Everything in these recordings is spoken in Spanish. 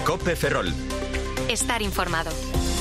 COPE Ferrol. Estar informado.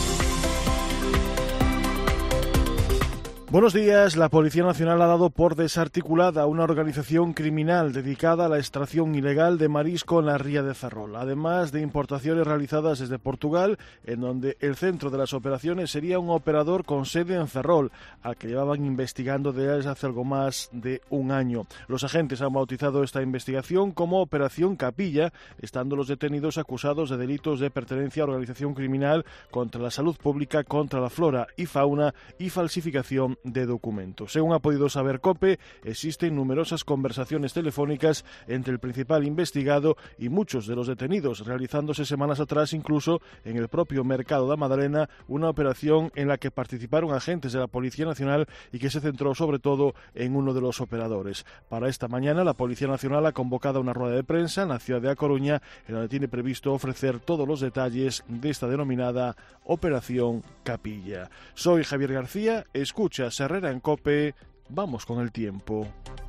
Buenos días. La Policía Nacional ha dado por desarticulada una organización criminal dedicada a la extracción ilegal de marisco en la ría de Ferrol, además de importaciones realizadas desde Portugal, en donde el centro de las operaciones sería un operador con sede en Ferrol, al que llevaban investigando desde hace algo más de un año. Los agentes han bautizado esta investigación como Operación Capilla, estando los detenidos acusados de delitos de pertenencia a organización criminal contra la salud pública, contra la flora y fauna y falsificación de documentos. Según ha podido saber COPE, existen numerosas conversaciones telefónicas entre el principal investigado y muchos de los detenidos, realizándose semanas atrás incluso en el propio Mercado da Madalena una operación en la que participaron agentes de la Policía Nacional y que se centró sobre todo en uno de los operadores. Para esta mañana la Policía Nacional ha convocado una rueda de prensa en la ciudad de A Coruña, en donde tiene previsto ofrecer todos los detalles de esta denominada Operación Capilla. Soy Javier García, escucha Herrera en COPE, vamos con el tiempo.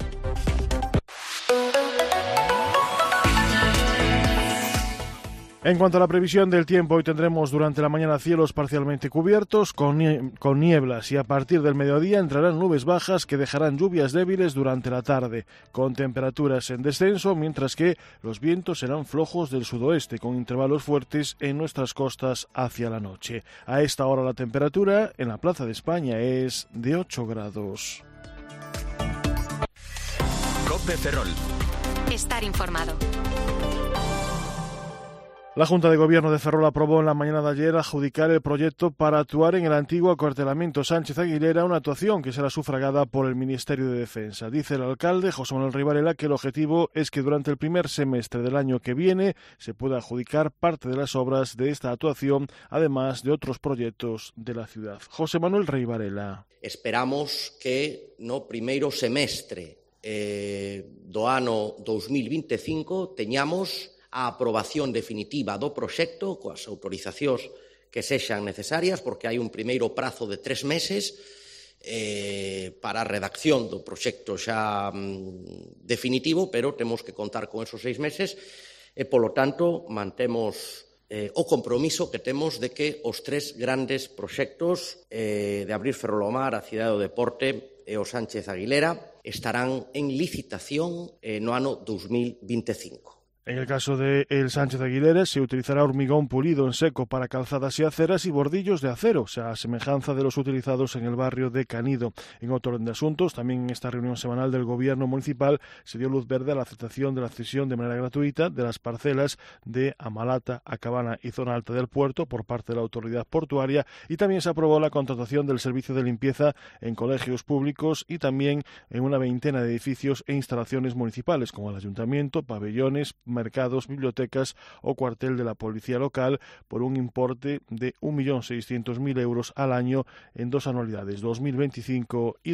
En cuanto a la previsión del tiempo, hoy tendremos durante la mañana cielos parcialmente cubiertos con nieblas, y a partir del mediodía entrarán nubes bajas que dejarán lluvias débiles durante la tarde, con temperaturas en descenso, mientras que los vientos serán flojos del sudoeste, con intervalos fuertes en nuestras costas hacia la noche. A esta hora la temperatura en la Plaza de España es de 8 grados. COPE Ferrol. Estar informado. La Junta de Gobierno de Ferrol aprobó en la mañana de ayer adjudicar el proyecto para actuar en el antiguo acuartelamiento Sánchez Aguilera, una actuación que será sufragada por el Ministerio de Defensa. Dice el alcalde, José Manuel Rey Varela, que el objetivo es que durante el primer semestre del año que viene se pueda adjudicar parte de las obras de esta actuación, además de otros proyectos de la ciudad. José Manuel Rey Varela. Esperamos que no primeiro semestre do ano 2025 teñamos a aprobación definitiva do proxecto coas autorizacións que sexan necesarias, porque hai un primeiro prazo de 3 meses para a redacción do proxecto xa definitivo, pero temos que contar con esos 6 meses e, polo tanto, mantemos o compromiso que temos de que os 3 grandes proxectos de Abrir Ferrol ao Mar, a Cidade do Deporte e o Sánchez Aguilera estarán en licitación no ano 2025. En el caso de el Sánchez Aguilera se utilizará hormigón pulido en seco para calzadas y aceras y bordillos de acero, o sea, a semejanza de los utilizados en el barrio de Canido. En otro orden de asuntos, también en esta reunión semanal del Gobierno municipal se dio luz verde a la aceptación de la cesión de manera gratuita de las parcelas de Amalata, Acabana y Zona Alta del Puerto por parte de la autoridad portuaria, y también se aprobó la contratación del servicio de limpieza en colegios públicos y también en una veintena de edificios e instalaciones municipales como el ayuntamiento, pabellones, mercados, bibliotecas o cuartel de la policía local, por un importe de 1.600.000 euros al año en 2 anualidades, 2025 y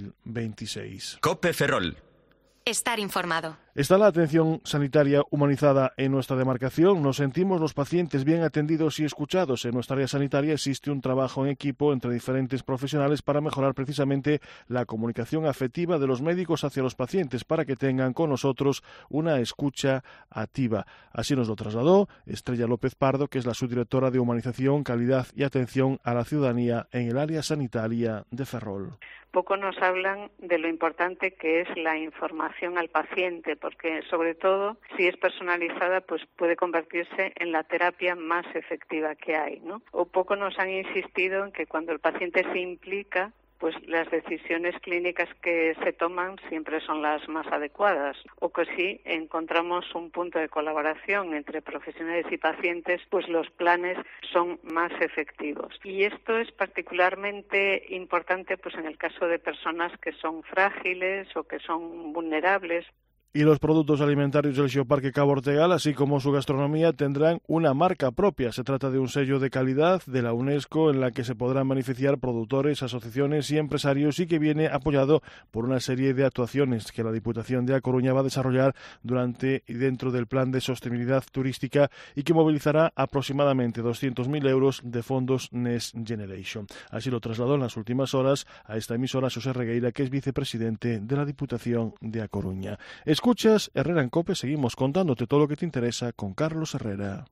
2026. COPE Ferrol. Estar informado. Está la atención sanitaria humanizada en nuestra demarcación. Nos sentimos los pacientes bien atendidos y escuchados. En nuestra área sanitaria existe un trabajo en equipo entre diferentes profesionales para mejorar precisamente la comunicación afectiva de los médicos hacia los pacientes, para que tengan con nosotros una escucha activa. Así nos lo trasladó Estrella López Pardo, que es la subdirectora de Humanización, Calidad y Atención a la Ciudadanía en el área sanitaria de Ferrol. Poco nos hablan de lo importante que es la información al paciente, porque sobre todo si es personalizada pues puede convertirse en la terapia más efectiva que hay, ¿no? O poco nos han insistido en que cuando el paciente se implica, pues las decisiones clínicas que se toman siempre son las más adecuadas, o que si encontramos un punto de colaboración entre profesionales y pacientes, pues los planes son más efectivos. Y esto es particularmente importante pues en el caso de personas que son frágiles o que son vulnerables. Y los productos alimentarios del Geoparque Cabo Ortegal, así como su gastronomía, tendrán una marca propia. Se trata de un sello de calidad de la UNESCO en la que se podrán beneficiar productores, asociaciones y empresarios, y que viene apoyado por una serie de actuaciones que la Diputación de A Coruña va a desarrollar durante y dentro del Plan de Sostenibilidad Turística, y que movilizará aproximadamente 200.000 euros de fondos Next Generation. Así lo trasladó en las últimas horas a esta emisora José Regueira, que es vicepresidente de la Diputación de A Coruña. Escuchas Herrera en COPE, seguimos contándote todo lo que te interesa con Carlos Herrera.